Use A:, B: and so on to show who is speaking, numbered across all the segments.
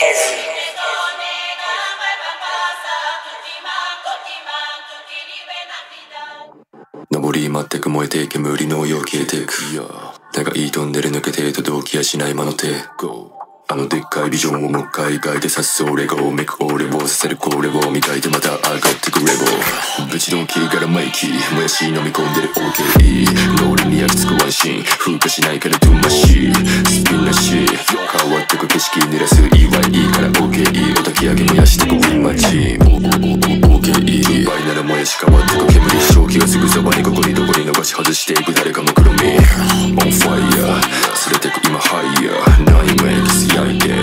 A: 上り全く燃えてい煙のよう消えてく長いトンネル抜けてと動機やしない魔の手あのでっかいビジョンをもう一回描いてさす俺がめく俺をさせるこれを磨いてまた上がってくレボぶちドンキーからマイキーもやし飲み込んでる OKE ノールに焼き付くワンシーン風化しないからトゥマシースピンなし変わってく景色濡らす EYE から OKE お焚き上げ燃やしてくウィンマチOKE 倍なら燃やし変わってく煙正気がすぐそばにここにどこに逃し外していく誰かも黒み On fire 連れてく今ハイヤーナイメイクス焼いて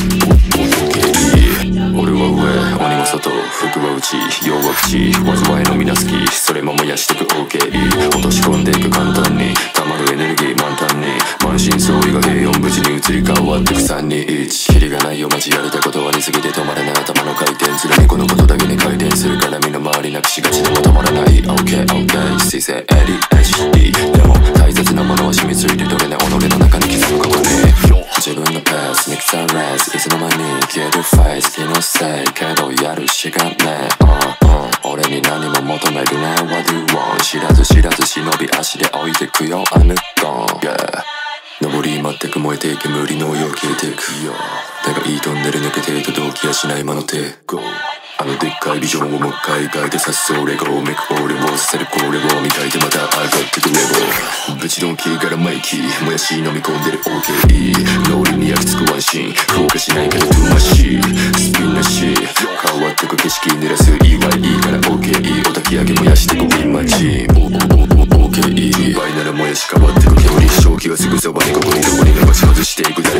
A: OKE 俺は上鬼も外服は内弱口災いのみな好きそれも燃やしてく OKE 落とし込んでいく簡単に溜まるエネルギー満タンに満身創痍が平穏無事に移り変わってく321キリがないよマジやれたことは似すぎて止まらない頭の回転する猫のことだけに回転するから身の回りなくしがちでも止まらない OKOK 姿勢 ADHD でも大切なものは染みついてどれね己の中に刻むことね自分のペースに刻んレースいつの間に消えるフェイス気のせいけどやるしかねえ俺に何も求めるね What do you want 知らず知らず忍び足で置いてくよ I'm gone yeah 上り全く燃えて煙のよう消えてく長いトンネル抜けてと動機やしない魔の手あのでっかいビジョンをもう一回描いてさす俺がめく俺をさせるこれを磨いてまた上がってくレボぶちドンキーからマイキーもやし飲み込んでる OKE ノールに焼き付くワンシーン風化しないからトゥマシースピンなし変わってく景色濡らす EYE から OKE お焚き上げ燃やしてくウィンマチ OKE 倍なら燃やし変わってく煙正気がすぐそばにここにどこに逃し外していく